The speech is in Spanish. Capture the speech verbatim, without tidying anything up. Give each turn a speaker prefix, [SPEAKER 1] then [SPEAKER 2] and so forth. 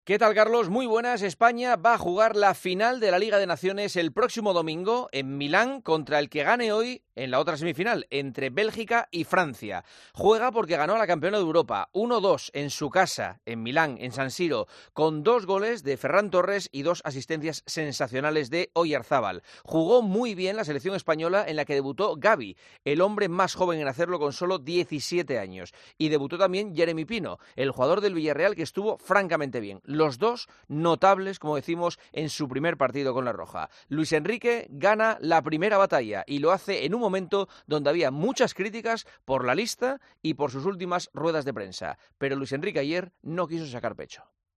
[SPEAKER 1] ¿Qué tal, Carlos? Muy buenas. España va a jugar la final de la Liga de Naciones el próximo domingo en Milán contra el que gane hoy en la otra semifinal, entre Bélgica y Francia. Juega porque ganó a la campeona de Europa uno dos en su casa, en Milán, en San Siro, con dos goles de Ferran Torres y dos asistencias sensacionales de Oyarzábal. Jugó muy bien la selección española, en la que debutó Gavi, el hombre más joven en hacerlo con solo diecisiete años. Y debutó también Jeremy Pino, el jugador del Villarreal, que estuvo francamente bien. Los dos notables, como decimos, en su primer partido con la Roja. Luis Enrique gana la primera batalla y lo hace en un momento donde había muchas críticas por la lista y por sus últimas ruedas de prensa. Pero Luis Enrique ayer no quiso sacar pecho.